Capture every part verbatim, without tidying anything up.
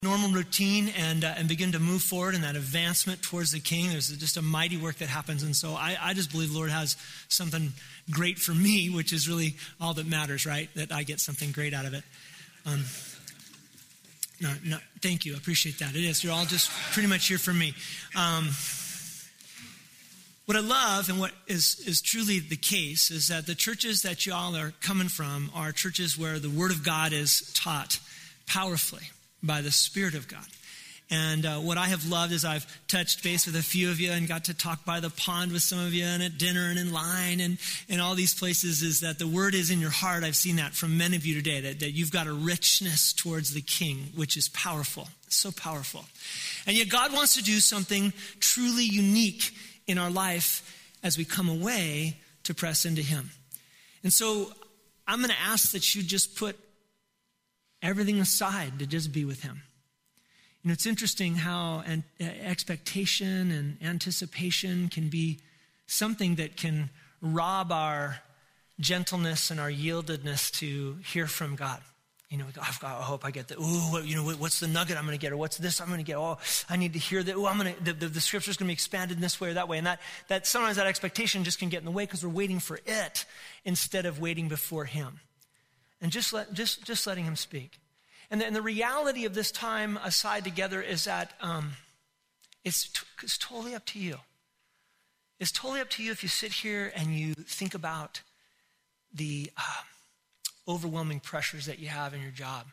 normal routine and uh, and begin to move forward in that advancement towards the King. There's just a mighty work that happens. And so I, I just believe the Lord has something great for me, which is really all that matters, right? That I get something great out of it. Um, no, no, thank you. I appreciate that. It is. You're all just pretty much here for me. Um, what I love and what is, is truly the case is that the churches that y'all are coming from are churches where the Word of God is taught powerfully by the Spirit of God. And uh, what I have loved is I've touched base with a few of you and got to talk by the pond with some of you and at dinner and in line and in all these places is that the Word is in your heart. I've seen that from many of you today, that, that you've got a richness towards the King, which is powerful, so powerful. And yet God wants to do something truly unique in our life as we come away to press into Him. And so I'm going to ask that you just put everything aside to just be with Him. You know, it's interesting how an, uh, expectation and anticipation can be something that can rob our gentleness and our yieldedness to hear from God. You know, I've got, I hope I get that. Ooh, you know, what's the nugget I'm going to get? Or what's this I'm going to get? Oh, I need to hear that. Oh, I'm going to, the, the, the scripture's going to be expanded in this way or that way. And that, that sometimes that expectation just can get in the way because we're waiting for it instead of waiting before Him. And just let, just, just letting Him speak. And the, and the reality of this time aside together is that um, it's, t- it's totally up to you. It's totally up to you if you sit here and you think about the uh, overwhelming pressures that you have in your job.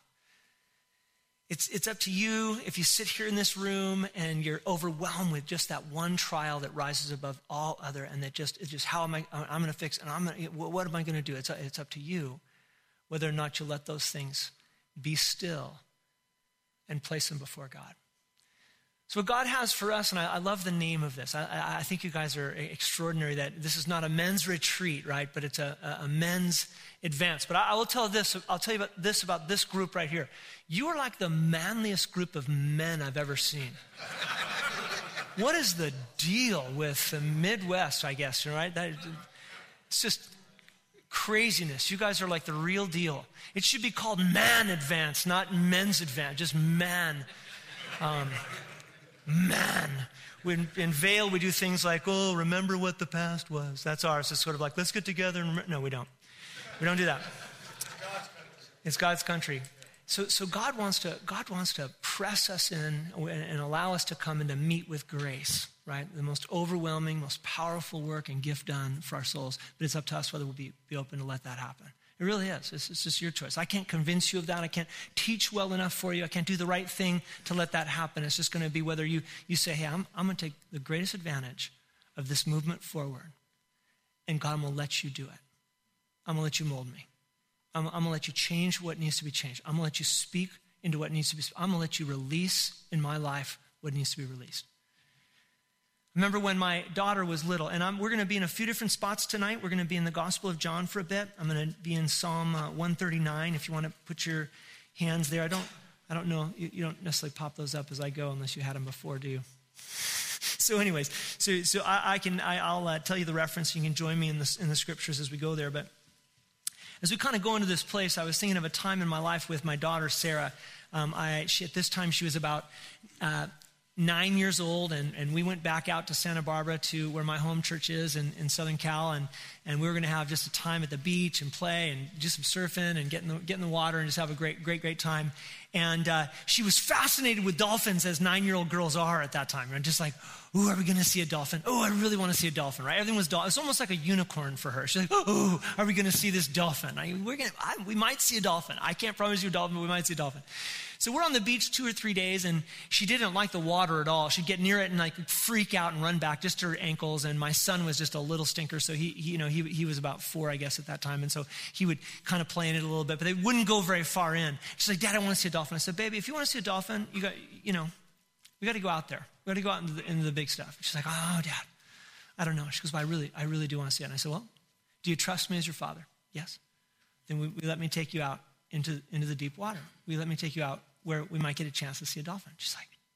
It's, it's up to you if you sit here in this room and you're overwhelmed with just that one trial that rises above all other and that just is just how am I, I'm going to fix and I'm going to, what am I going to do? It's, it's up to you whether or not you let those things be still and place them before God. So what God has for us, and I, I love the name of this. I, I, I think you guys are extraordinary that this is not a men's retreat, right? But it's a, a men's advance. But I, I will tell this, I'll tell you about this about this group right here. You are like the manliest group of men I've ever seen. What is the deal with the Midwest, I guess, right? That, it's just craziness. You guys are like the real deal. It should be called man advance, not men's advance, just man. Um, man. When, in Vail, we do things like, oh, remember what the past was. That's ours. It's sort of like, let's get together and remember. No, we don't. We don't do that. It's God's country. So, so God wants to, God wants to press us in and allow us to come and to meet with grace, right? The most overwhelming, most powerful work and gift done for our souls. But it's up to us whether we'll be, be open to let that happen. It really is. It's, it's just your choice. I can't convince you of that. I can't teach well enough for you. I can't do the right thing to let that happen. It's just going to be whether you, you say, hey, I'm, I'm going to take the greatest advantage of this movement forward. And God will let you do it. I'm going to let you mold me. I'm, I'm going to let you change what needs to be changed. I'm going to let you speak into what needs to be. I'm going to let you release in my life what needs to be released. Remember when my daughter was little, and I'm, we're going to be in a few different spots tonight. We're going to be in the Gospel of John for a bit. I'm going to be in Psalm uh, one thirty-nine. If you want to put your hands there, I don't, I don't know. You, you don't necessarily pop those up as I go, unless you had them before, do you? So, anyways, so so I, I can I, I'll uh, tell you the reference. You can join me in the in the scriptures as we go there. But as we kind of go into this place, I was thinking of a time in my life with my daughter Sarah. Um, I she, at this time she was about. Uh, nine years old, and, and we went back out to Santa Barbara to where my home church is in, in Southern Cal, and, and we were going to have just a time at the beach and play and do some surfing and get in the, get in the water and just have a great, great, great time. And uh, she was fascinated with dolphins as nine-year-old girls are at that time. And just like, ooh, are we going to see a dolphin? Oh, I really want to see a dolphin, right? Everything was dolphin. It's almost like a unicorn for her. She's like, oh, are we going to see this dolphin? I, we're gonna, I, we might see a dolphin. I can't promise you a dolphin, but we might see a dolphin. So we're on the beach two or three days, and she didn't like the water at all. She'd get near it and like freak out and run back just to her ankles. And my son was just a little stinker, so he, he you know, he he was about four, I guess, at that time, and so he would kind of play in it a little bit, but they wouldn't go very far in. She's like, Dad, I want to see a dolphin. I said, baby, if you want to see a dolphin, you got, you know, we got to go out there. We got to go out into the, into the big stuff. She's like, oh, Dad, I don't know. She goes, well, I really, I really do want to see it. And I said, well, do you trust me as your father? Yes. Then we, we let me take you out into into the deep water. We let me take you out where we might get a chance to see a dolphin. She's like,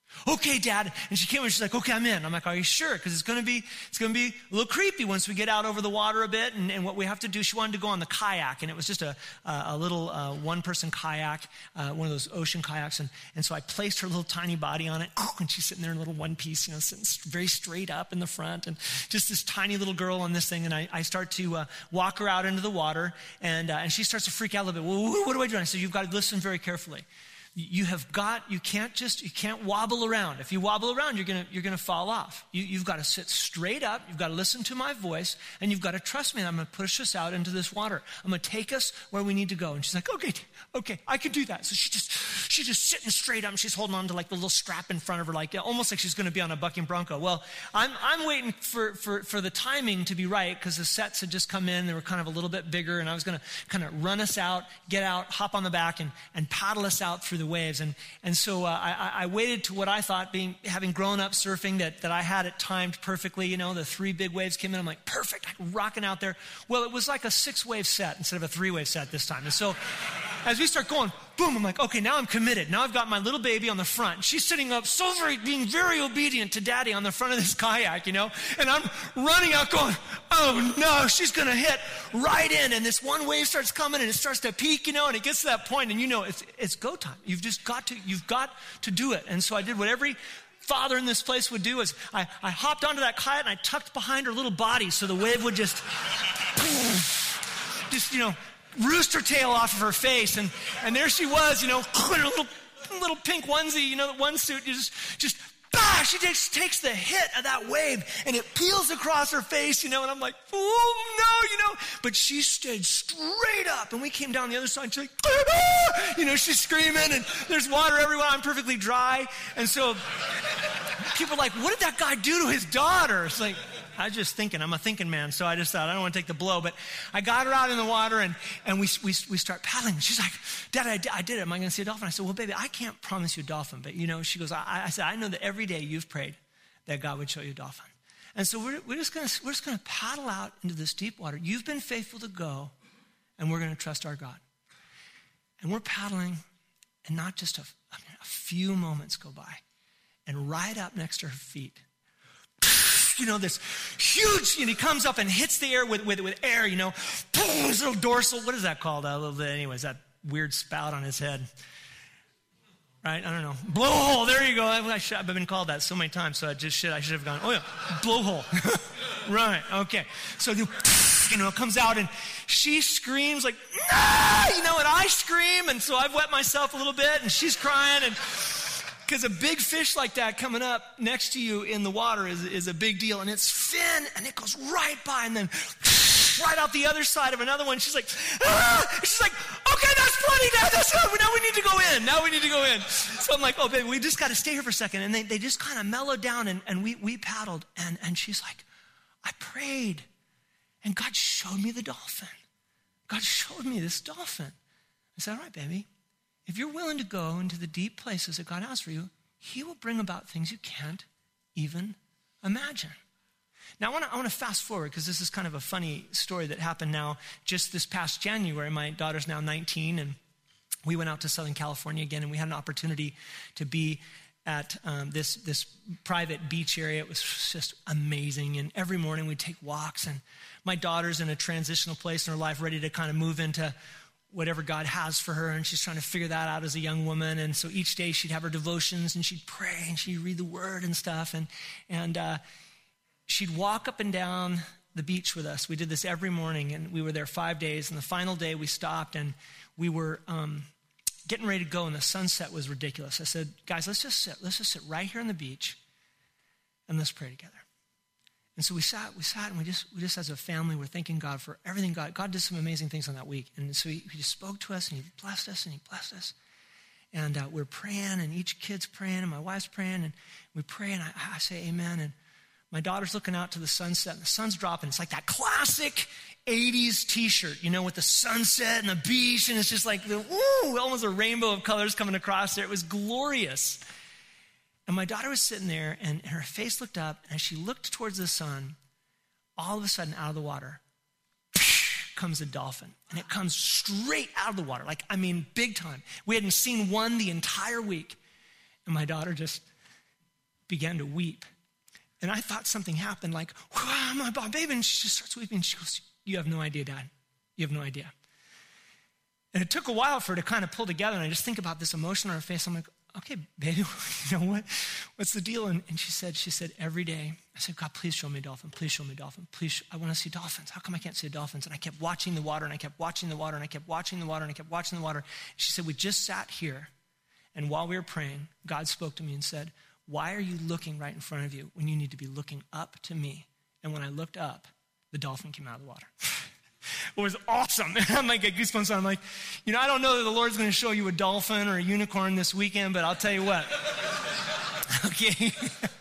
Okay, Dad. And she came and she's like, okay, I'm in. I'm like, are you sure? Because it's going to be it's going to be a little creepy once we get out over the water a bit. And, and what we have to do, she wanted to go on the kayak. And it was just a, a, a little uh, one-person kayak, uh, one of those ocean kayaks. And, and so I placed her little tiny body on it. And she's sitting there in a little one piece, you know, sitting very straight up in the front. And just this tiny little girl on this thing. And I, I start to uh, walk her out into the water. And, uh, and she starts to freak out a little bit. Well, what do I do? And I said, you've got to listen very carefully. You have got, you can't just, you can't wobble around. If you wobble around, you're going to, you're going to fall off. You, you've got to sit straight up. You've got to listen to my voice, and you've got to trust me. I'm going to push us out into this water. I'm going to take us where we need to go. And she's like, okay, okay, I can do that. So she just, she's just sitting straight up, and she's holding on to like the little strap in front of her, like almost like she's going to be on a bucking bronco. Well, I'm, I'm waiting for, for, for the timing to be right, because the sets had just come in. They were kind of a little bit bigger, and I was going to kind of run us out, get out, hop on the back, and, and paddle us out through the waves. And, And so uh, I, I waited to what I thought, being having grown up surfing, that, that I had it timed perfectly. You know, the three big waves came in. I'm like, perfect, I'm rocking out there. Well, it was like a six-wave set instead of a three-wave set this time. And so as we start going, boom, I'm like, okay, now I'm committed. Now I've got my little baby on the front. She's sitting up, so very, being very obedient to Daddy on the front of this kayak, you know. And I'm running out going, oh no, she's going to hit right in. And this one wave starts coming, and it starts to peak, you know, and it gets to that point, and you know, it's, it's go time. You've just got to, you've got to do it. And so I did what every father in this place would do, is I, I hopped onto that kayak, and I tucked behind her little body so the wave would just, just, you know, roost her tail off of her face. And, and there she was, you know, in her little, little pink onesie, you know, the one suit, just, just, ah, she takes, takes the hit of that wave, and it peels across her face, you know, and I'm like, oh no, you know, but she stayed straight up, and we came down the other side, and she's like, ah! You know, she's screaming, and there's water everywhere. I'm perfectly dry. And so people are like, what did that guy do to his daughter? It's like, I was just thinking, I'm a thinking man, so I just thought, I don't want to take the blow. But I got her out in the water, and, and we, we we start paddling. She's like, Dad, I, I did it. Am I going to see a dolphin? I said, well, baby, I can't promise you a dolphin. But, you know, she goes, I, I said, I know that every day you've prayed that God would show you a dolphin. And so we're, we're just going to we're just going to paddle out into this deep water. You've been faithful to go, and we're going to trust our God. And we're paddling, and not just a, I mean, a few moments go by. And right up next to her feet, you know, this huge, you know, he comes up and hits the air with, with, with air, you know, his little dorsal, what is that called? Uh, little, anyways, that weird spout on his head. Right? I don't know. Blowhole, there you go. I should, I've been called that so many times, so I just should, I should have gone, oh yeah, blowhole. Right, okay. So, you know, it comes out, and she screams like, nah, you know, and I scream, and so I've wet myself a little bit, and she's crying, and because a big fish like that coming up next to you in the water is, is a big deal. And it's fin, and it goes right by, and then right out the other side of another one. She's like, ah! She's like, okay, that's plenty. Now, that's, now we need to go in. Now we need to go in. So I'm like, oh, baby, we just got to stay here for a second. And they, they just kind of mellowed down, and, and we, we paddled. And, and she's like, I prayed, and God showed me the dolphin. God showed me this dolphin. I said, all right, baby. If you're willing to go into the deep places that God has for you, he will bring about things you can't even imagine. Now, I want to I want to fast forward, because this is kind of a funny story that happened now just this past January. My daughter's now nineteen, and we went out to Southern California again, and we had an opportunity to be at um, this, this private beach area. It was just amazing, and every morning we'd take walks, and my daughter's in a transitional place in her life, ready to kind of move into whatever God has for her, and she's trying to figure that out as a young woman. And so each day she'd have her devotions, and she'd pray, and she'd read the word and stuff, and and uh, she'd walk up and down the beach with us. We did this every morning, and we were there five days. And the final day we stopped, and we were um, getting ready to go, and the sunset was ridiculous. I said, guys, let's just sit. Let's just sit right here on the beach, and let's pray together. And so we sat, we sat, and we just, we just as a family, we're thanking God for everything. God, God did some amazing things on that week. And so he, he just spoke to us, and he blessed us, and he blessed us. And uh, we're praying, and each kid's praying, and my wife's praying, and we pray, and I, I say amen. And my daughter's looking out to the sunset, and the sun's dropping. It's like that classic eighties t-shirt, you know, with the sunset and the beach, and it's just like, the, ooh, almost a rainbow of colors coming across there. It was glorious. And my daughter was sitting there, and her face looked up, and as she looked towards the sun, all of a sudden, out of the water, comes a dolphin. And it comes straight out of the water. Like, I mean, big time. We hadn't seen one the entire week. And my daughter just began to weep. And I thought something happened, like, wow, my baby, and she just starts weeping. She goes, you have no idea, Dad. You have no idea. And it took a while for her to kind of pull together, and I just think about this emotion on her face. I'm like, okay, baby, you know what? What's the deal? And, and she said, she said, every day, I said, God, please show me a dolphin. Please show me a dolphin. Please, sh- I want to see dolphins. How come I can't see dolphins? And I kept watching the water, and I kept watching the water, and I kept watching the water, and I kept watching the water. She said, we just sat here, and while we were praying, God spoke to me and said, why are you looking right in front of you when you need to be looking up to me? And when I looked up, the dolphin came out of the water. It was awesome. I'm like, get goosebumps. I'm like, you know, I don't know that the Lord's going to show you a dolphin or a unicorn this weekend, but I'll tell you what. Okay.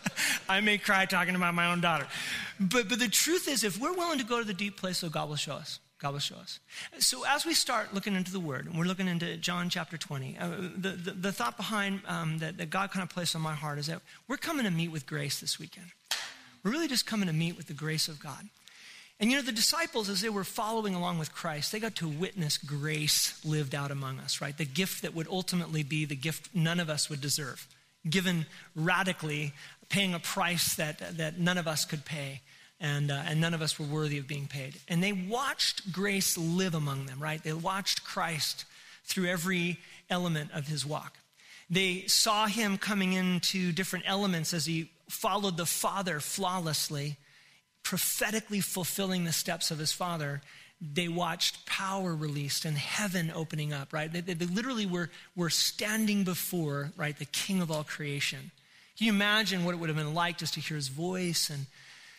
I may cry talking about my own daughter. But but the truth is, if we're willing to go to the deep place, so God will show us. God will show us. So as we start looking into the Word, and we're looking into John chapter twenty, uh, the, the, the thought behind um, that, that God kind of placed on my heart is that we're coming to meet with grace this weekend. We're really just coming to meet with the grace of God. And you know, the disciples, as they were following along with Christ, they got to witness grace lived out among us, right? The gift that would ultimately be the gift none of us would deserve, given radically, paying a price that, that none of us could pay, and, uh, and none of us were worthy of being paid. And they watched grace live among them, right? They watched Christ through every element of his walk. They saw him coming into different elements as he followed the Father flawlessly, prophetically fulfilling the steps of his Father. They watched power released and heaven opening up, right? They, they, they literally were, were standing before, right, the King of all creation. Can you imagine what it would have been like just to hear his voice and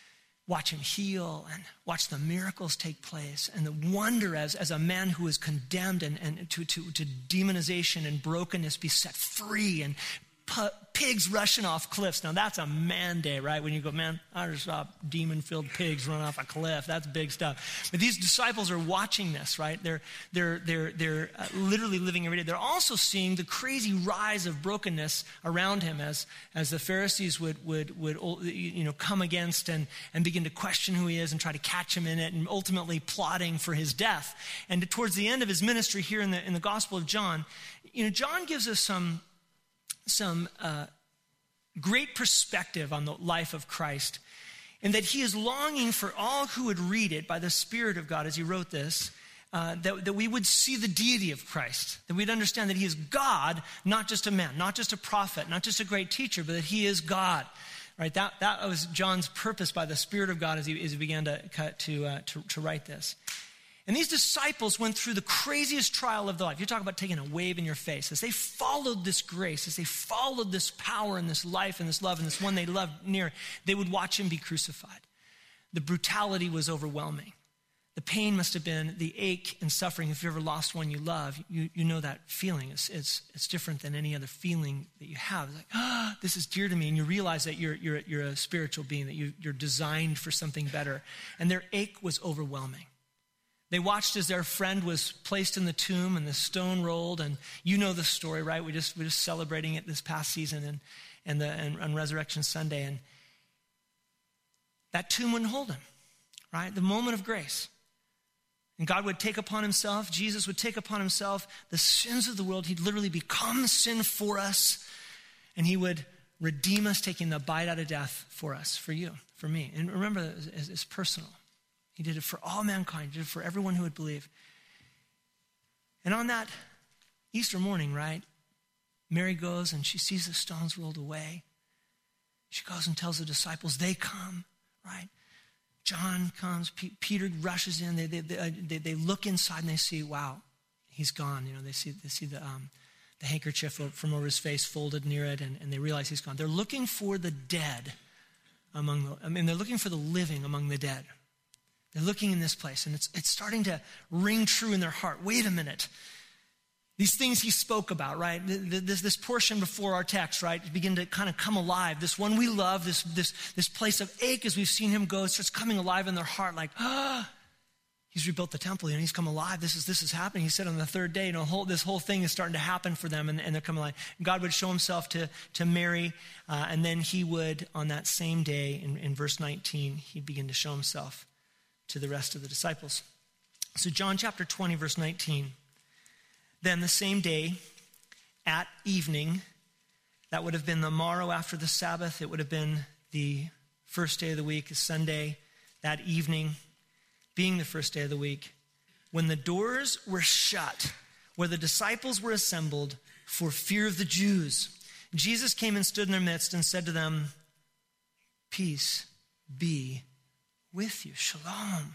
watch him heal and watch the miracles take place and the wonder as, as a man who is condemned and, and to, to, to demonization and brokenness be set free, and pu- pigs rushing off cliffs. Now that's a man day, right? When you go, man, I just saw demon-filled pigs run off a cliff. That's big stuff. But these disciples are watching this, right? They're they're they're they're uh, literally living every day. They're also seeing the crazy rise of brokenness around him as as the Pharisees would would would you know come against and and begin to question who he is and try to catch him in it, and ultimately plotting for his death. And towards the end of his ministry here in the in the Gospel of John, you know, John gives us some. some uh, great perspective on the life of Christ, and that he is longing for all who would read it by the Spirit of God as he wrote this, uh, that, that we would see the deity of Christ, that we'd understand that he is God, not just a man, not just a prophet, not just a great teacher, but that he is God. Right? That, that was John's purpose by the Spirit of God as he, as he began to, to, uh, to, to write this. And these disciples went through the craziest trial of their life. You talk about taking a wave in your face. As they followed this grace, as they followed this power and this life and this love and this one they loved near, they would watch him be crucified. The brutality was overwhelming. The pain must have been the ache and suffering. If you ever lost one you love, you, you know that feeling. It's, it's, it's different than any other feeling that you have. It's like, ah, oh, this is dear to me. And you realize that you're, you're, you're a spiritual being, that you, you're designed for something better. And their ache was overwhelming. They watched as their friend was placed in the tomb and the stone rolled, and you know the story, right? We just we're just celebrating it this past season and and the and on Resurrection Sunday, and that tomb wouldn't hold him, right? The moment of grace, and God would take upon himself. Jesus would take upon himself the sins of the world. He'd literally become sin for us, and he would redeem us, taking the bite out of death for us, for you, for me. And remember, it's, it's personal. He did it for all mankind. He did it for everyone who would believe. And on that Easter morning, right, Mary goes and she sees the stones rolled away. She goes and tells the disciples, they come, right? John comes, P- Peter rushes in. They, they, they, they look inside and they see, wow, he's gone. You know, they see, they see the, um, the handkerchief from over his face folded near it, and, and they realize he's gone. They're looking for the dead among the, I mean, they're looking for the living among the dead. They're looking in this place, and it's it's starting to ring true in their heart. Wait a minute. These things he spoke about, right? This, this portion before our text, right, begin to kind of come alive. This one we love, this, this, this place of ache as we've seen him go, it starts coming alive in their heart like, ah, he's rebuilt the temple, you know, he's come alive. This is this is happening. He said on the third day, you know, whole, this whole thing is starting to happen for them, and, and they're coming alive. God would show himself to, to Mary, uh, and then he would, on that same day, in, in verse nineteen, he'd begin to show himself to the rest of the disciples. So John chapter twenty, verse nineteen. Then the same day at evening, That would have been the morrow after the Sabbath. It would have been the first day of the week, Sunday, that evening, being the first day of the week, when the doors were shut, where the disciples were assembled for fear of the Jews. Jesus came and stood in their midst and said to them, peace be with you. Shalom.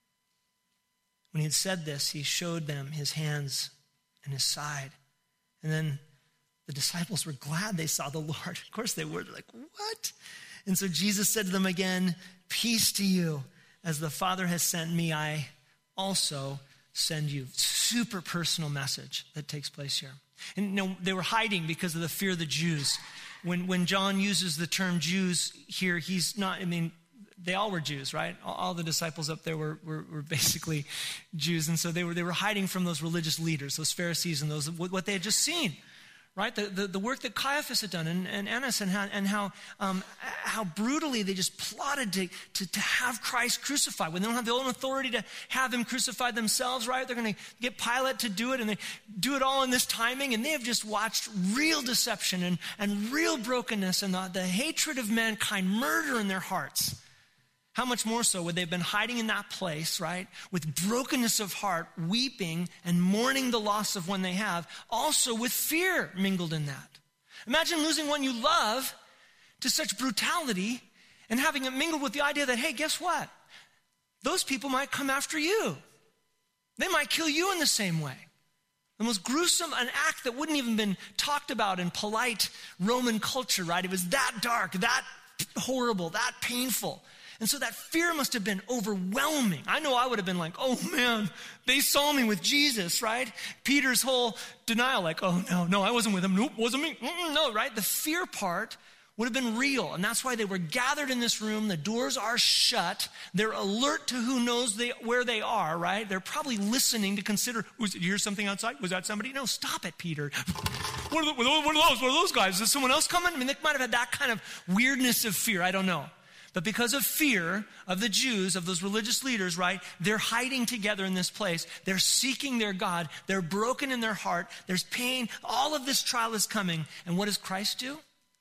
When he had said this, he showed them his hands and his side. And then the disciples were glad they saw the Lord. Of course they were. They're like, what? And so Jesus said to them again, peace to you. As the Father has sent me, I also send you. Super personal message that takes place here. And you know, they were hiding because of the fear of the Jews. When when John uses the term Jews here, he's not, I mean, they all were Jews, right? All, all the disciples up there were, were were basically Jews. And so they were they were hiding from those religious leaders, those Pharisees and those what they had just seen. Right, the, the the work that Caiaphas had done and, and Annas and how and how um, how brutally they just plotted to, to to have Christ crucified when they don't have their own authority to have him crucified themselves. Right, they're going to get Pilate to do it, and they do it all in this timing. And they have just watched real deception and and real brokenness and the, the hatred of mankind, murder in their hearts. How much more so would they have been hiding in that place, right, with brokenness of heart, weeping and mourning the loss of one they have, also with fear mingled in that. Imagine losing one you love to such brutality and having it mingled with the idea that, hey, guess what? Those people might come after you. They might kill you in the same way. The most gruesome, an act that wouldn't even been talked about in polite Roman culture, right? It was that dark, that horrible, that painful. And so that fear must have been overwhelming. I know I would have been like, oh man, they saw me with Jesus, right? Peter's whole denial, like, oh no, no, I wasn't with him. Nope, wasn't me. Mm-mm, no, right? The fear part would have been real. And that's why they were gathered in this room. The doors are shut. They're alert to who knows they, where they are, right? They're probably listening to consider, was it, you hear something outside? Was that somebody? No, stop it, Peter. What are, the, what are those? What are those guys? Is someone else coming? I mean, they might have had that kind of weirdness of fear. I don't know. But because of fear of the Jews, of those religious leaders, right, they're hiding together in this place. They're seeking their God. They're broken in their heart. There's pain. All of this trial is coming. And what does Christ do?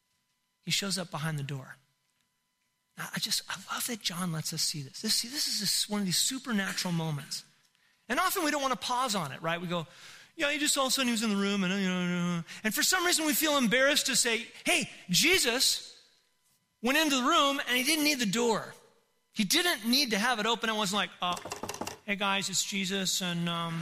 He shows up behind the door. Now, I just, I love that John lets us see this. This, see, this is this, one of these supernatural moments. And often we don't want to pause on it, right? We go, yeah, he just all of a sudden he was in the room. And, you know, and for some reason we feel embarrassed to say, hey, Jesus went into the room and he didn't need the door. He didn't need to have it open. It wasn't like, uh, hey guys, it's Jesus and um,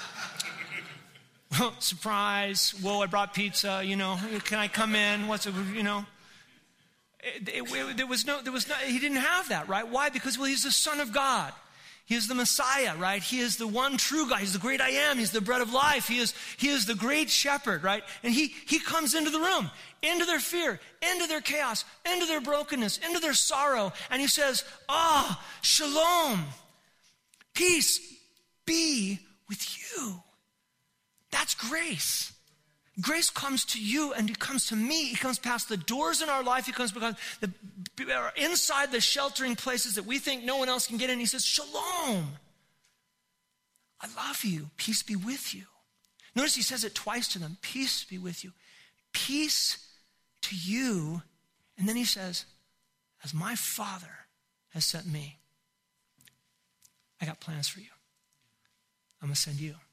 well, surprise. Whoa, I brought pizza. You know, can I come in? What's it? You know, it, it, it, there was no, there was no. He didn't have that, right? Why? Because well, he's the Son of God. He is the Messiah, right? He is the one true God. He's the great I am. He's the bread of life. He is, he is the great shepherd, right? And he, he comes into the room, into their fear, into their chaos, into their brokenness, into their sorrow. And he says, ah, oh, shalom, peace be with you. That's grace. Grace comes to you and it comes to me. It comes past the doors in our life. It comes because the, inside the sheltering places that we think no one else can get in. He says, shalom. I love you. Peace be with you. Notice he says it twice to them. Peace be with you. Peace to you. And then he says, as my Father has sent me, I got plans for you. I'm going to send you.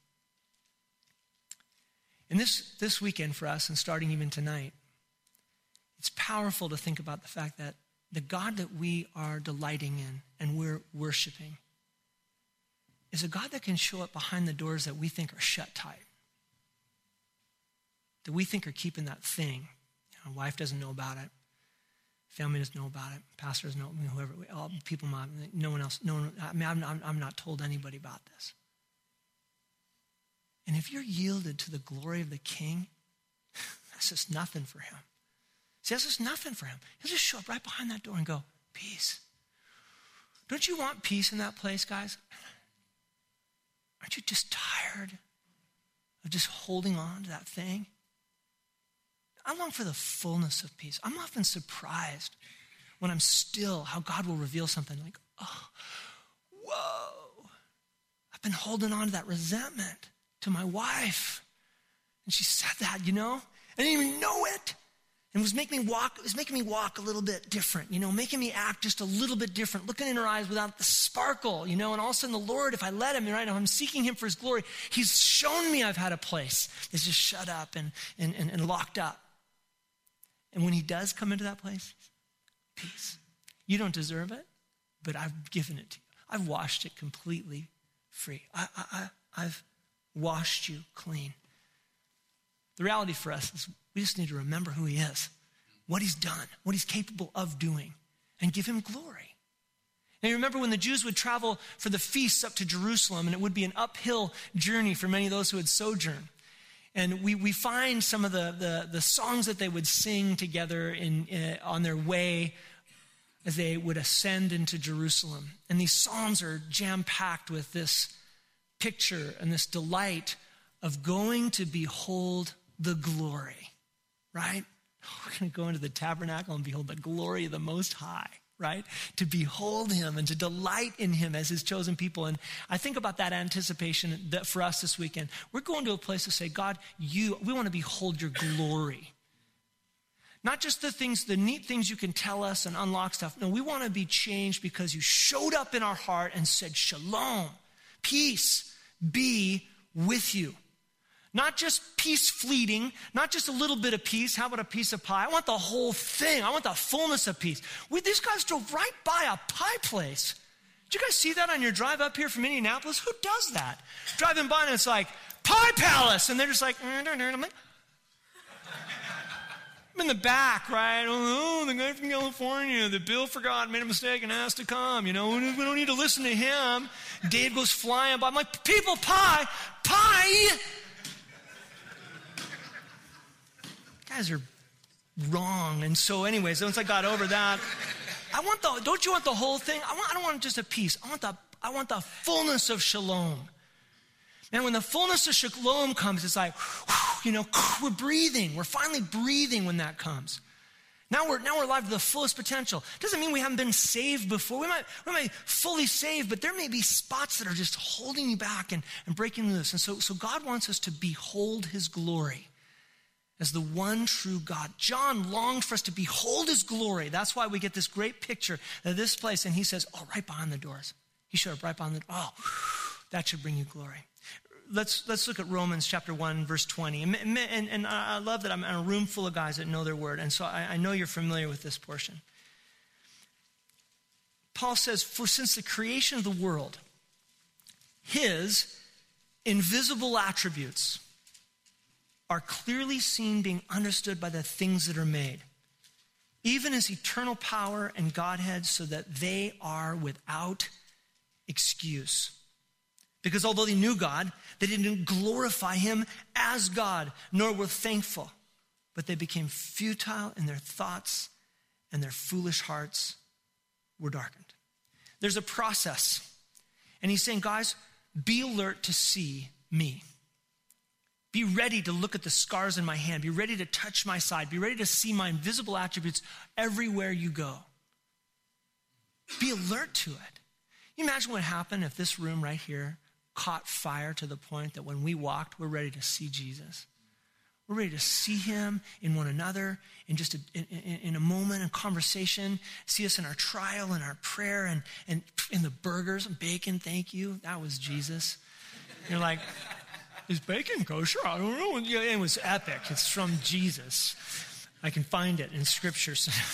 And this, this weekend for us, and starting even tonight, it's powerful to think about the fact that the God that we are delighting in and we're worshiping is a God that can show up behind the doors that we think are shut tight, that we think are keeping that thing. You know, wife doesn't know about it. Family doesn't know about it. Pastor doesn't know, whoever, all people, no one else, no one, I mean, I'm, I'm, I'm not told anybody about this. And if you're yielded to the glory of the King, that's just nothing for him. See, that's just nothing for him. He'll just show up right behind that door and go, peace. Don't you want peace in that place, guys? Aren't you just tired of just holding on to that thing? I long for the fullness of peace. I'm often surprised when I'm still how God will reveal something like, oh, whoa. I've been holding on to that resentment to my wife. And she said that, you know? I didn't even know it. And it was making me walk, it was making me walk a little bit different, you know, making me act just a little bit different, looking in her eyes without the sparkle, you know, and all of a sudden the Lord, if I let him, right now I'm seeking him for his glory, he's shown me I've had a place that's just shut up and, and, and, and locked up. And when he does come into that place, peace. You don't deserve it, but I've given it to you. I've washed it completely free. I, I, I, I've washed you clean. The reality for us is we just need to remember who he is, what he's done, what he's capable of doing, and give him glory. Now, you remember when the Jews would travel for the feasts up to Jerusalem, and it would be an uphill journey for many of those who had sojourned. And we, we find some of the, the, the songs that they would sing together in, uh, on their way as they would ascend into Jerusalem. And these psalms are jam-packed with this picture and this delight of going to behold the glory, right? We're going to go into the tabernacle and behold the glory of the Most High, right? To behold him and to delight in him as his chosen people. And I think about that anticipation that for us this weekend. We're going to a place to say, God, you, we want to behold your glory. Not just the things, the neat things you can tell us and unlock stuff. No, we want to be changed because you showed up in our heart and said, shalom, peace be with you. Not just peace fleeting, not just a little bit of peace. How about a piece of pie? I want the whole thing. I want the fullness of peace. We, these guys drove right by a pie place. Did you guys see that on your drive up here from Indianapolis? Who does that? Driving by and it's like, Pie Palace. And they're just like, I'm like, I'm in the back, right? Oh, the guy from California, the Bill forgot, made a mistake and asked to come. You know, we don't need to listen to him. Dave goes flying by. I'm like, people, pie, pie. Guys are wrong. And so anyways, once I got over that, I want the, don't you want the whole thing? I want, I don't want just a piece. I want the, I want the fullness of shalom. Man, when the fullness of shalom comes, it's like, you know, we're breathing. We're finally breathing when that comes. Now we're, now we're alive to the fullest potential. Doesn't mean we haven't been saved before. We might, we might be fully saved, but there may be spots that are just holding you back and, and breaking loose. And so, so God wants us to behold his glory as the one true God. John longed for us to behold his glory. That's why we get this great picture of this place. And he says, oh, right behind the doors. He showed up right behind the, oh, that should bring you glory. Let's let's look at Romans chapter one, verse twenty. And, and, and I love that I'm in a room full of guys that know their word. And so I, I know you're familiar with this portion. Paul says, for since the creation of the world, his invisible attributes are clearly seen, being understood by the things that are made, even his eternal power and Godhead, so that they are without excuse. Because although they knew God, they didn't glorify him as God, nor were thankful. But they became futile in their thoughts, and their foolish hearts were darkened. There's a process. And he's saying, guys, be alert to see me. Be ready to look at the scars in my hand. Be ready to touch my side. Be ready to see my invisible attributes everywhere you go. Be alert to it. Can you imagine what happened if this room right here caught fire to the point that when we walked, we're ready to see Jesus. We're ready to see him in one another, in just a, in, in, in a moment, in conversation, see us in our trial, in our prayer, and, and in the burgers and bacon, thank you. That was Jesus. You're like, is bacon kosher? I don't know. Yeah, it was epic. It's from Jesus. I can find it in scripture.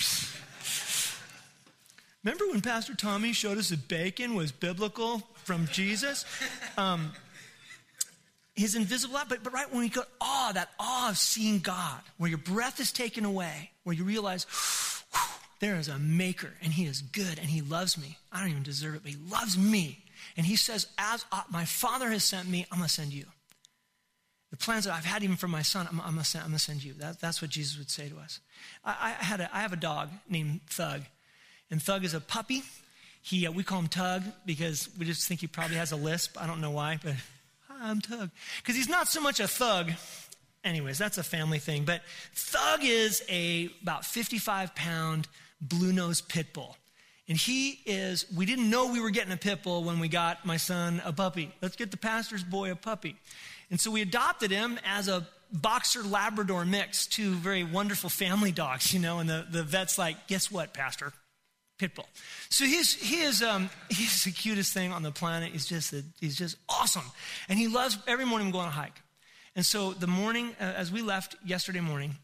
Remember when Pastor Tommy showed us that bacon was biblical from Jesus? Um, his invisible, but, but right when we go, awe, that awe of seeing God, where your breath is taken away, where you realize, whew, there is a maker, and he is good, and he loves me. I don't even deserve it, but he loves me. And he says, as uh, my Father has sent me, I'm going to send you. The plans that I've had even for my son, I'm, I'm going to send, I'm going to send you. That, that's what Jesus would say to us. I, I, had a, I have a dog named Thug. And Thug is a puppy. He, uh, we call him Tug because we just think he probably has a lisp. I don't know why, but hi, I'm Tug. Because he's not so much a thug. Anyways, that's a family thing. But Thug is a about fifty-five pound blue-nosed pit bull. And he is, we didn't know we were getting a pit bull when we got my son a puppy. Let's get the pastor's boy a puppy. And so we adopted him as a boxer Labrador mix, two very wonderful family dogs, you know, and the, the vet's like, guess what, Pastor? Pitbull. So he's, he is, um, he's the cutest thing on the planet. He's just, a, he's just awesome. And he loves every morning going on a hike. And so the morning, uh, as we left yesterday morning,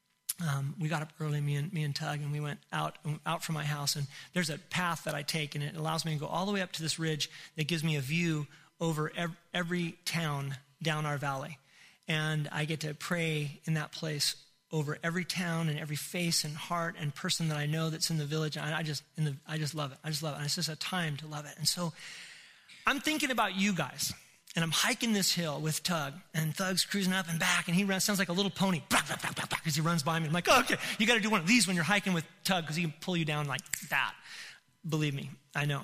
um, we got up early, me and me and Tug, and we went out, out from my house. And there's a path that I take, and it allows me to go all the way up to this ridge that gives me a view over every, every town down our valley. And I get to pray in that place over every town and every face and heart and person that I know that's in the village. And I just, in the, I just love it. I just love it. And it's just a time to love it. And so I'm thinking about you guys, and I'm hiking this hill with Tug, and Thug's cruising up and back, and he runs, sounds like a little pony, as he runs by me. I'm like, oh, okay, you got to do one of these when you're hiking with Tug, because he can pull you down like that. Believe me, I know.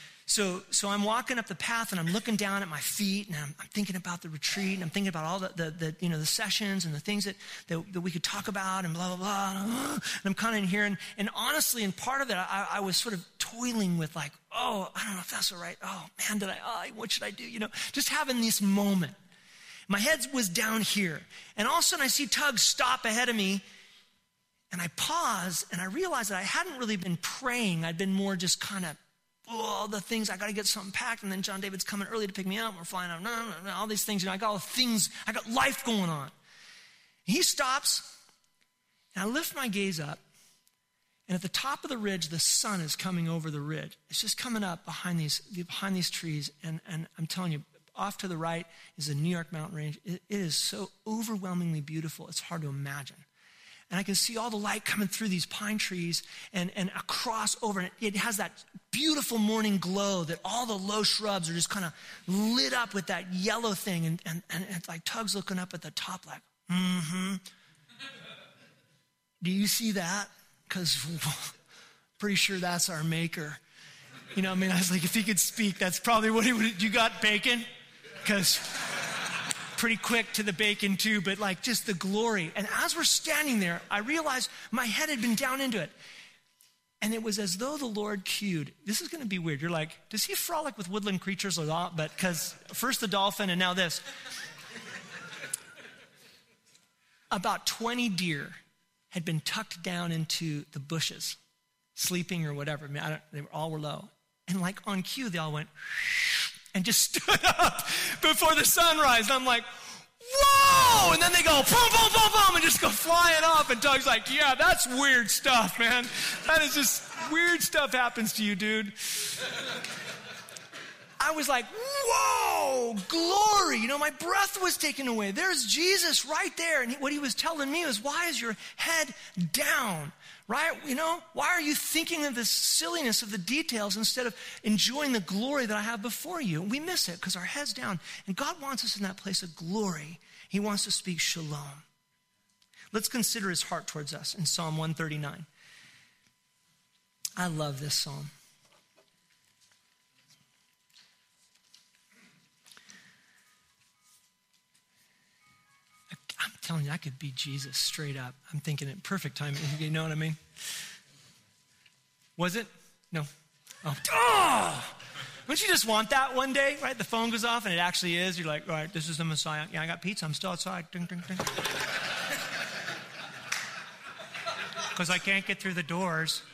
So so I'm walking up the path, and I'm looking down at my feet, and I'm, I'm thinking about the retreat, and I'm thinking about all the, the, the you know the sessions and the things that, that, that we could talk about, and blah, blah, blah. And I'm kind of in here, and, and honestly, in part of it, I, I was sort of toiling with like, oh, I don't know if that's all right. Oh, man, did I, oh, what should I do? You know, just having this moment. My head was down here, and all of a sudden I see Tug stop ahead of me, and I pause, and I realize that I hadn't really been praying. I'd been more just kind of, all the things, I got to get something packed, and then John David's coming early to pick me up, we're flying out, no, no, no, all these things, you know, I got all the things, I got life going on. And he stops, and I lift my gaze up, and at the top of the ridge, the sun is coming over the ridge. It's just coming up behind these, behind these trees, and, and I'm telling you, off to the right is the New York mountain range. It, it is so overwhelmingly beautiful, it's hard to imagine. And I can see all the light coming through these pine trees and, and across over. And it has that beautiful morning glow that all the low shrubs are just kind of lit up with that yellow thing. And, and, and it's like Tug's looking up at the top like, mm-hmm. Do you see that? Because pretty sure that's our maker. You know, I mean, I was like, if he could speak, that's probably what he would. You got bacon? Because pretty quick to the bacon too, but like just the glory. And as we're standing there, I realized my head had been down into it. And it was as though the Lord cued. This is going to be weird. You're like, does he frolic with woodland creatures or not? But because first the dolphin and now this. About twenty deer had been tucked down into the bushes, sleeping or whatever. I mean, I don't, they were, all were low. And like on cue, they all went and just stood up before the sunrise. And I'm like, whoa! And then they go, boom, boom, boom, boom, and just go flying off. And Doug's like, yeah, that's weird stuff, man. That is just weird stuff happens to you, dude. I was like, whoa, glory. You know, my breath was taken away. There's Jesus right there. And he, what he was telling me was, why is your head down? Right? You know, why are you thinking of the silliness of the details instead of enjoying the glory that I have before you? We miss it because our head's down. And God wants us in that place of glory. He wants to speak shalom. Let's consider his heart towards us in Psalm one thirty-nine. I love this psalm. I'm telling you, I could be Jesus straight up. I'm thinking it perfect time. You know what I mean? Was it? No. Oh. oh! Don't you just want that one day, right? The phone goes off and it actually is. You're like, all right, this is the Messiah. Yeah, I got pizza. I'm still outside. Ding, ding, ding. Because I can't get through the doors.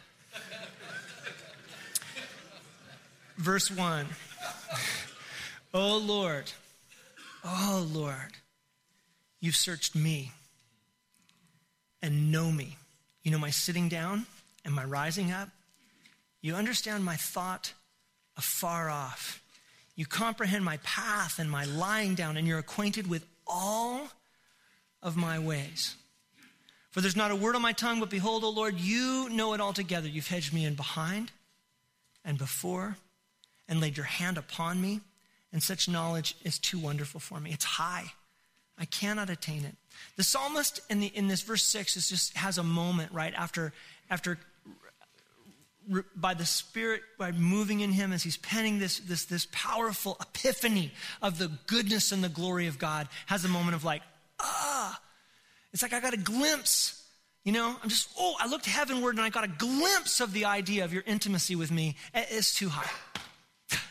Verse one. Oh, Lord. Oh, Lord. You've searched me and know me. You know my sitting down and my rising up. You understand my thought afar off. You comprehend my path and my lying down, and you're acquainted with all of my ways. For there's not a word on my tongue, but behold, O Lord, you know it altogether. You've hedged me in behind and before and laid your hand upon me, and such knowledge is too wonderful for me. It's high. I cannot attain it. The psalmist in, the, in this verse six is just has a moment right after, after r- by the Spirit, by moving in him as he's penning this, this, this powerful epiphany of the goodness and the glory of God, has a moment of like, ah, it's like I got a glimpse, you know, I'm just, oh, I looked heavenward and I got a glimpse of the idea of your intimacy with me. It's too high.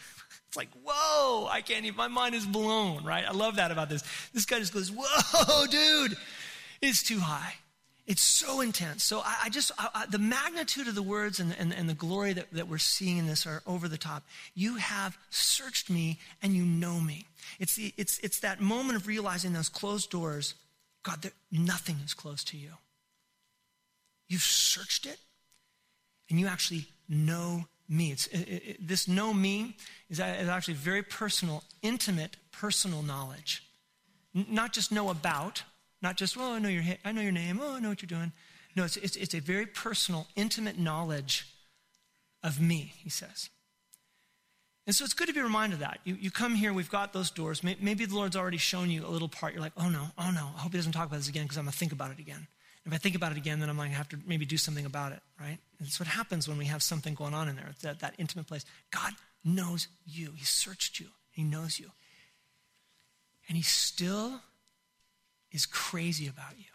It's like, whoa, I can't even, my mind is blown, right? I love that about this. This guy just goes, whoa, dude, it's too high. It's so intense. So I, I just, I, I, the magnitude of the words and, and, and the glory that, that we're seeing in this are over the top. You have searched me and you know me. It's the, it's, it's that moment of realizing those closed doors. God, there, nothing is closed to you. You've searched it and you actually know me. It's it, it, this know me is, is actually very personal, intimate, personal knowledge. N- not just know about, not just, well, I know your I know your name, oh, I know what you're doing. No, it's, it's it's a very personal, intimate knowledge of me, he says. And so it's good to be reminded of that. You, you come here, we've got those doors. Maybe the Lord's already shown you a little part. You're like, oh no, oh no, I hope he doesn't talk about this again because I'm going to think about it again. If I think about it again, then I'm going to have to maybe do something about it, right? And that's what happens when we have something going on in there. It's that, that intimate place. God knows you. He searched you. He knows you. And he still is crazy about you.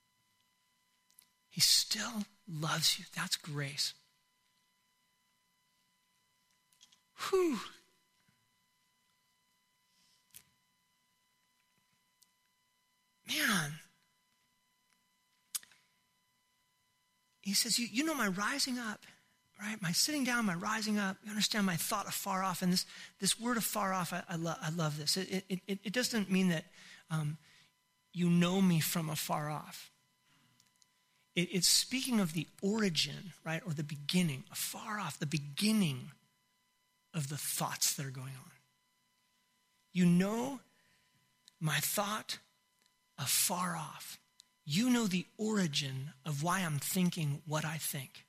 He still loves you. That's grace. Whew. Man. He says, you, you know my rising up, right? My sitting down, my rising up. You understand my thought afar off. And this, this word afar off, I, I, lo- I love this. It, it, it, it doesn't mean that um, you know me from afar off. It, it's speaking of the origin, right? Or the beginning, afar off, the beginning of the thoughts that are going on. You know my thought afar off. You know the origin of why I'm thinking what I think.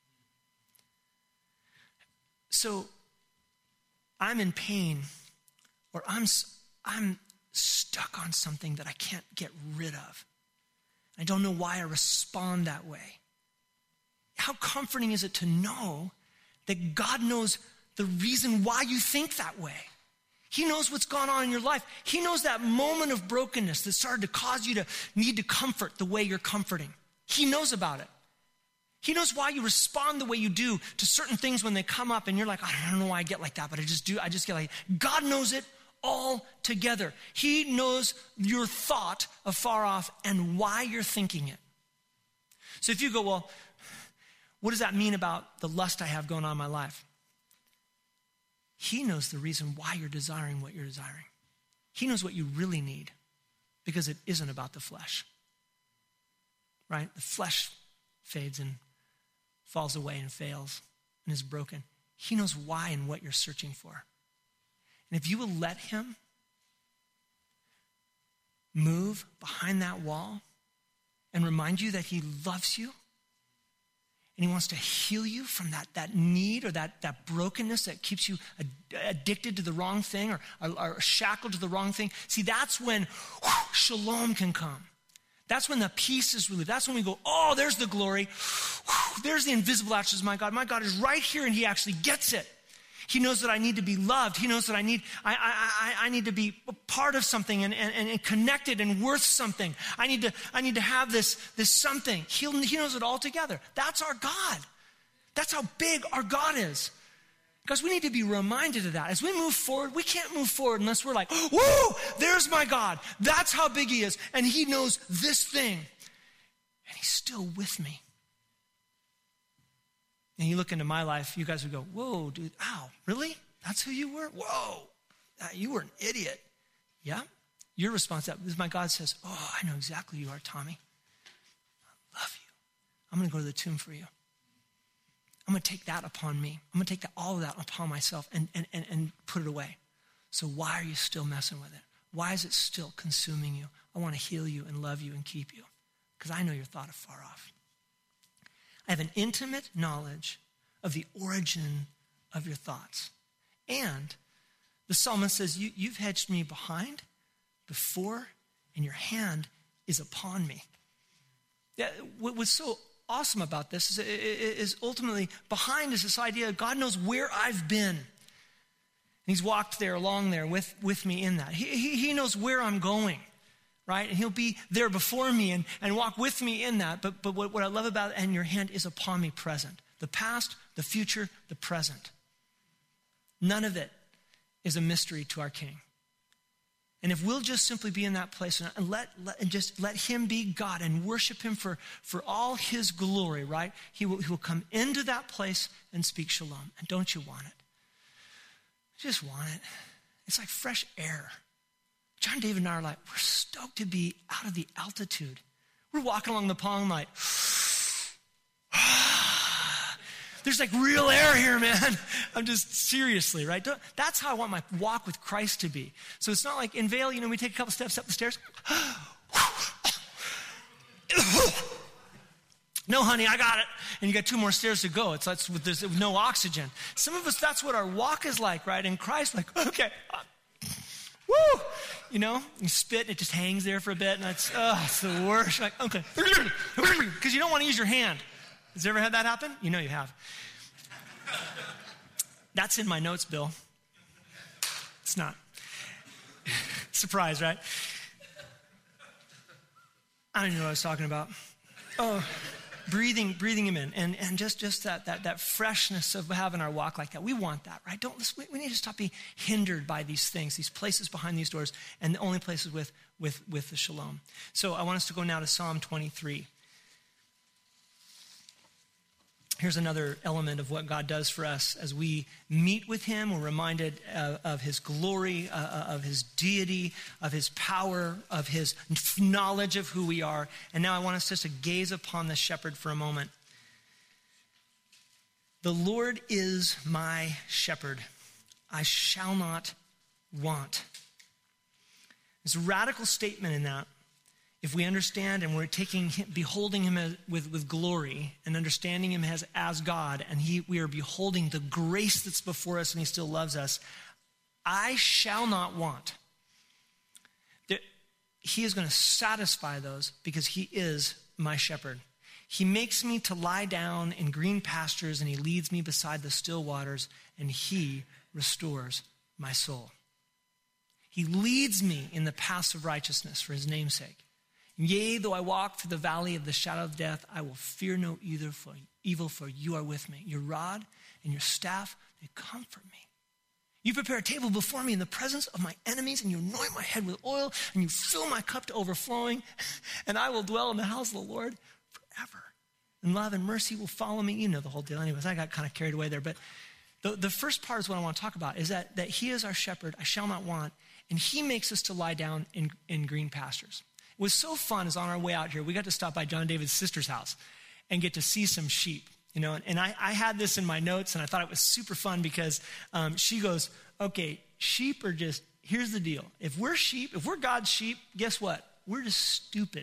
So I'm in pain, or I'm I'm stuck on something that I can't get rid of. I don't know why I respond that way. How comforting is it to know that God knows the reason why you think that way? He knows what's gone on in your life. He knows that moment of brokenness that started to cause you to need to comfort the way you're comforting. He knows about it. He knows why you respond the way you do to certain things when they come up and you're like, I don't know why I get like that, but I just do. I just get like, God knows it all together. He knows your thought afar off and why you're thinking it. So if you go, well, what does that mean about the lust I have going on in my life? He knows the reason why you're desiring what you're desiring. He knows what you really need because it isn't about the flesh, right? The flesh fades and falls away and fails and is broken. He knows why and what you're searching for. And if you will let him move behind that wall and remind you that he loves you, and he wants to heal you from that, that need or that, that brokenness that keeps you ad- addicted to the wrong thing or, or, or shackled to the wrong thing. See, that's when whew, shalom can come. That's when the peace is relieved. That's when we go, oh, there's the glory. Whew, there's the invisible attributes of my God. My God is right here and he actually gets it. He knows that I need to be loved. He knows that I need, I, I, I, I need to be part of something and, and, and connected and worth something. I need to, I need to have this, this something. He'll, he knows it all together. That's our God. That's how big our God is. Because we need to be reminded of that. As we move forward, we can't move forward unless we're like, whoa, there's my God. That's how big he is. And he knows this thing. And he's still with me. And you look into my life, you guys would go, whoa, dude, ow, really? That's who you were? Whoa, you were an idiot. Yeah? Your response to that is my God says, oh, I know exactly who you are, Tommy. I love you. I'm going to go to the tomb for you. I'm going to take that upon me. I'm going to take that, all of that upon myself and, and, and, and put it away. So why are you still messing with it? Why is it still consuming you? I want to heal you and love you and keep you because I know your thought afar off. I have an intimate knowledge of the origin of your thoughts. And the psalmist says, you, you've hedged me behind, before, and your hand is upon me. Yeah, what was so awesome about this is, is ultimately behind is this idea of God knows where I've been. And he's walked there, along there with, with me in that. He, he, he knows where I'm going. Right? And he'll be there before me and, and walk with me in that. But, but what, what I love about it, and your hand is upon me present. The past, the future, the present. None of it is a mystery to our King. And if we'll just simply be in that place and let, let and just let him be God and worship him for, for all his glory, right? He will, he will come into that place and speak shalom. And don't you want it? Just want it. It's like fresh air. John David and I are like, we're stoked to be out of the altitude. We're walking along the pond like, there's like real air here, man. I'm just seriously, right? That's how I want my walk with Christ to be. So it's not like in Vail, you know, we take a couple steps up the stairs. No, honey, I got it. And you got two more stairs to go. It's like there's no oxygen. Some of us, that's what our walk is like, right? In Christ, like, okay, uh, woo, you know, you spit and it just hangs there for a bit, and it's, oh, it's the worst. Like, okay, because you don't want to use your hand. Has you ever had that happen? You know you have. That's in my notes, Bill. It's not. Surprise, right? I don't even know what I was talking about. Oh, breathing, breathing him in, and and just just that that that freshness of having our walk like that. We want that, right? Don't we, we need to stop being hindered by these things, these places behind these doors, and the only places with with with the shalom. So I want us to go now to Psalm twenty-three. Here's another element of what God does for us as we meet with him. We're reminded uh, of his glory, uh, of his deity, of his power, of his knowledge of who we are. And now I want us just to gaze upon the shepherd for a moment. The Lord is my shepherd. I shall not want. There's a radical statement in that. If we understand and we're taking him, beholding him as, with, with glory and understanding him as, as God, and he, we are beholding the grace that's before us and he still loves us, I shall not want. There, he is going to satisfy those because he is my shepherd. He makes me to lie down in green pastures and he leads me beside the still waters and he restores my soul. He leads me in the paths of righteousness for his name's sake. Yea, though I walk through the valley of the shadow of death, I will fear no either for evil, for you are with me. Your rod and your staff, they comfort me. You prepare a table before me in the presence of my enemies, and you anoint my head with oil, and you fill my cup to overflowing, and I will dwell in the house of the Lord forever. And love and mercy will follow me. You know the whole deal. Anyways, I got kind of carried away there. But the, the first part is what I want to talk about, is that, that he is our shepherd, I shall not want, and he makes us to lie down in, in green pastures. It was so fun is on our way out here, we got to stop by John David's sister's house and get to see some sheep, you know, and, and I, I had this in my notes and I thought it was super fun because um, she goes, okay, sheep are just, here's the deal. If we're sheep, if we're God's sheep, guess what? We're just stupid.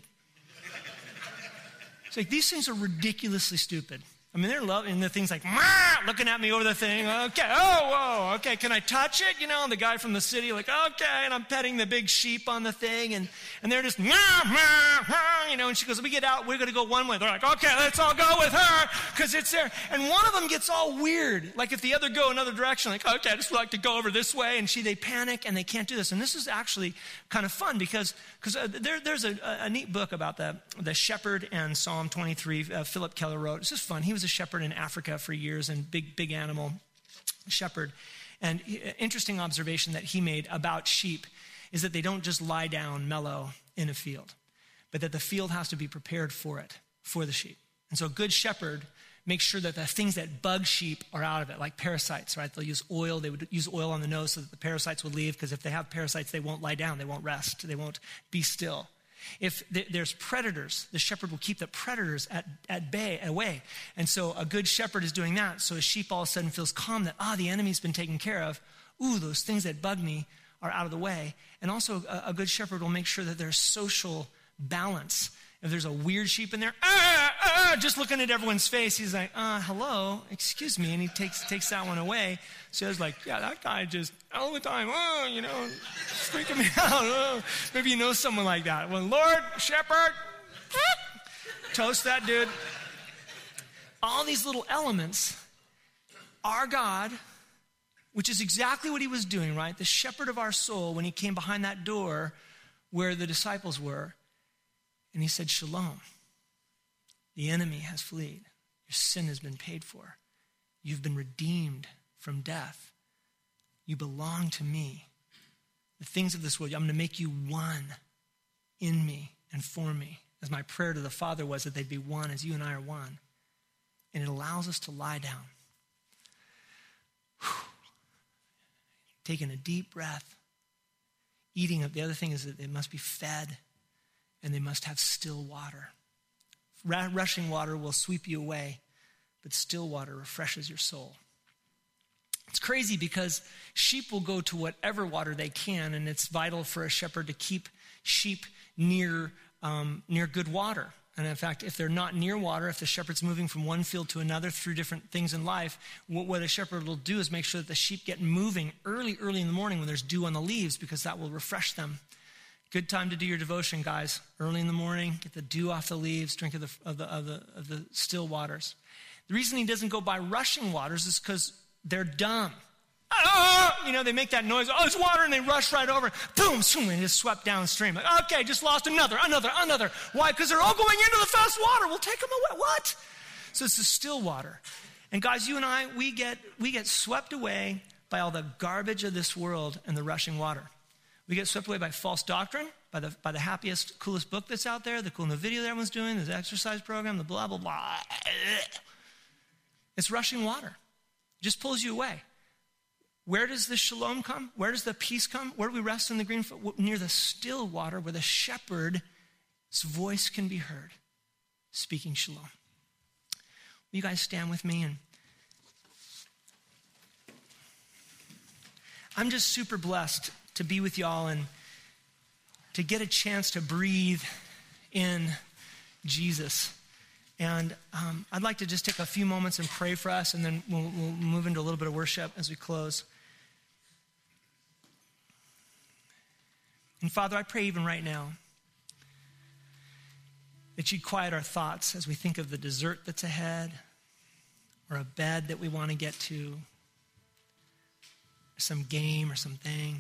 It's like, these things are ridiculously stupid. I mean, they're loving the things like, looking at me over the thing. Okay, oh, whoa, okay, can I touch it? You know, and the guy from the city, like, okay, and I'm petting the big sheep on the thing, and, and they're just, you know, and she goes, we get out, we're going to go one way. They're like, okay, let's all go with her, because it's there. And one of them gets all weird, like if the other go another direction, like, okay, I just like to go over this way, and she, they panic, and they can't do this. And this is actually kind of fun, because because uh, there, there's a, a neat book about the, the shepherd and Psalm twenty-three, uh, Philip Keller wrote. It's just fun. He was a shepherd in Africa for years and big, big animal shepherd. And interesting observation that he made about sheep is that they don't just lie down mellow in a field, but that the field has to be prepared for it, for the sheep. And so a good shepherd makes sure that the things that bug sheep are out of it, like parasites, right? They'll use oil. They would use oil on the nose so that the parasites would leave, because if they have parasites, they won't lie down. They won't rest. They won't be still. If there's predators, the shepherd will keep the predators at, at bay, away. And so a good shepherd is doing that. So a sheep all of a sudden feels calm that, ah, the enemy's been taken care of. Ooh, those things that bug me are out of the way. And also a, a good shepherd will make sure that there's social balance. If there's a weird sheep in there, ah, ah, just looking at everyone's face, he's like, uh, hello, excuse me. And he takes takes that one away. So he's like, yeah, that guy just all the time, oh, you know, freaking me out. Oh. Maybe you know someone like that. Well, Lord, shepherd, toast that dude. All these little elements, our God, which is exactly what he was doing, right? The shepherd of our soul, when he came behind that door where the disciples were, and he said, shalom, the enemy has fled. Your sin has been paid for. You've been redeemed from death. You belong to me. The things of this world, I'm going to make you one in me and for me. As my prayer to the Father was that they'd be one as you and I are one. And it allows us to lie down. Whew. Taking a deep breath. Eating up. The other thing is that they must be fed and they must have still water. Rushing water will sweep you away, but still water refreshes your soul. It's crazy because sheep will go to whatever water they can, and it's vital for a shepherd to keep sheep near um, near good water. And in fact, if they're not near water, if the shepherd's moving from one field to another through different things in life, what, what a shepherd will do is make sure that the sheep get moving early, early in the morning when there's dew on the leaves, because that will refresh them. Good time to do your devotion, guys. Early in the morning, get the dew off the leaves, drink of the, of the, of the, of the still waters. The reason he doesn't go by rushing waters is because they're dumb. Ah! You know, they make that noise, oh, it's water, and they rush right over. Boom, boom, and just swept downstream. Like, okay, just lost another, another, another. Why? Because they're all going into the fast water. We'll take them away. What? So it's the still water. And guys, you and I, we get we get swept away by all the garbage of this world and the rushing water. We get swept away by false doctrine, by the by the happiest, coolest book that's out there, the cool new video that everyone's doing, the exercise program, the blah, blah, blah. It's rushing water. It just pulls you away. Where does the shalom come? Where does the peace come? Where do we rest in the green? Near the still water where the shepherd's voice can be heard, speaking shalom. Will you guys stand with me? And I'm just super blessed to be with y'all and to get a chance to breathe in Jesus. And um, I'd like to just take a few moments and pray for us, and then we'll, we'll move into a little bit of worship as we close. And Father, I pray even right now that you'd quiet our thoughts as we think of the dessert that's ahead, or a bed that we want to get to, or some game or something.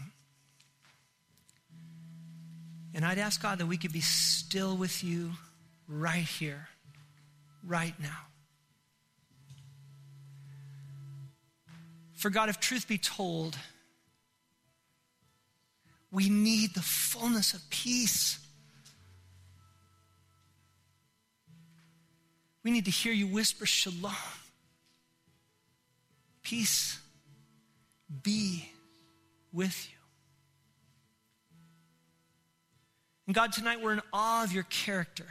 And I'd ask God that we could be still with you right here, right now. For God, if truth be told, we need the fullness of peace. We need to hear you whisper shalom. Peace be with you. And God, tonight we're in awe of your character.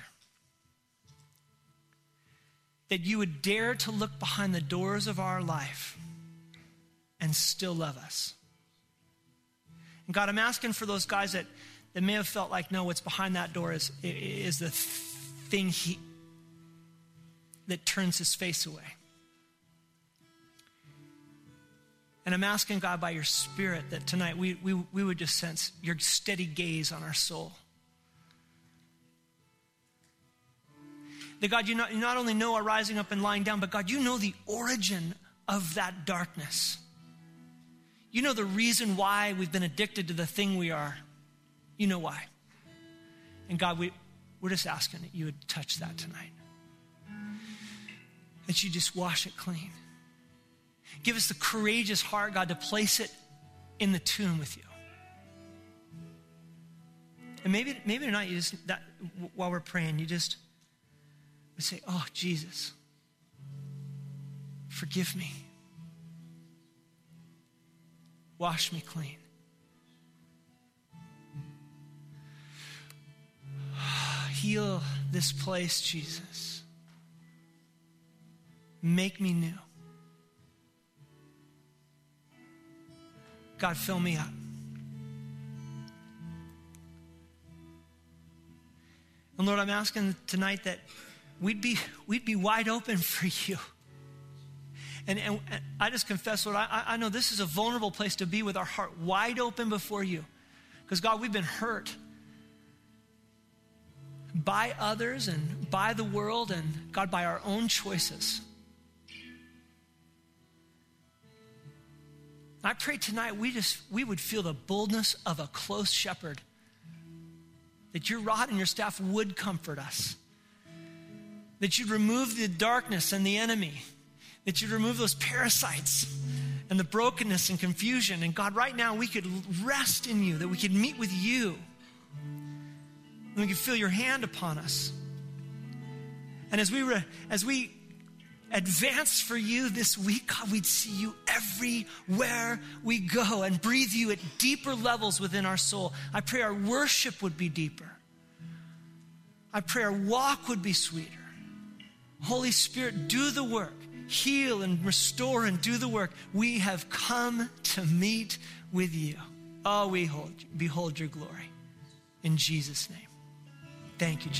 That you would dare to look behind the doors of our life and still love us. And God, I'm asking for those guys that, that may have felt like, no, what's behind that door is, is the thing he, that turns his face away. And I'm asking, God, by your Spirit, that tonight we, we, we would just sense your steady gaze on our soul. That God, you not, you not only know our rising up and lying down, but God, you know the origin of that darkness. You know the reason why we've been addicted to the thing we are. You know why. And God, we, we're just asking that you would touch that tonight. That you just wash it clean. Give us the courageous heart, God, to place it in the tomb with you. And maybe, maybe tonight, you just, that, while we're praying, you just say, oh, Jesus, forgive me. Wash me clean. Heal this place, Jesus. Make me new. God, fill me up. And Lord, I'm asking tonight that we'd be, we'd be wide open for you. And, and, and I just confess, Lord, I, I know this is a vulnerable place to be with our heart wide open before you. Because God, we've been hurt by others and by the world and God, by our own choices. I pray tonight we just we would feel the boldness of a close shepherd. That your rod and your staff would comfort us. That you'd remove the darkness and the enemy. That you'd remove those parasites and the brokenness and confusion. And God, right now we could rest in you, that we could meet with you. And we could feel your hand upon us. And as we re, as we advance for you this week, God, we'd see you everywhere we go and breathe you at deeper levels within our soul. I pray our worship would be deeper. I pray our walk would be sweeter. Holy Spirit, do the work. Heal and restore and do the work. We have come to meet with you. Oh, we hold, behold your glory. In Jesus' name. Thank you, Jesus.